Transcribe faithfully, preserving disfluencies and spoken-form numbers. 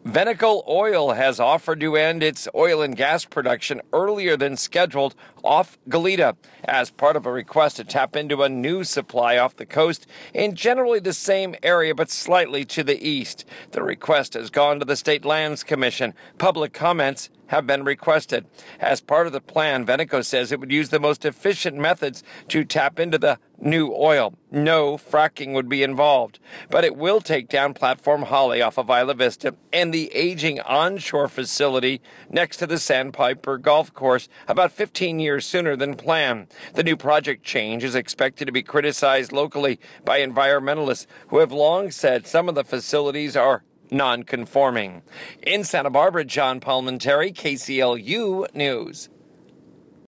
Venacle Oil has offered to end its oil and gas production earlier than scheduled off Goleta as part of a request to tap into a new supply off the coast in generally the same area but slightly to the east. The request has gone to the State Lands Commission. Public comments have been requested. As part of the plan, Venacle says it would use the most efficient methods to tap into the new oil. No fracking would be involved, but it will take down Platform Holly off of Isla Vista and the aging onshore facility next to the Sandpiper Golf Course about fifteen years sooner than planned. The new project change is expected to be criticized locally by environmentalists who have long said some of the facilities are non-conforming. In Santa Barbara, John Palmentary, K C L U News.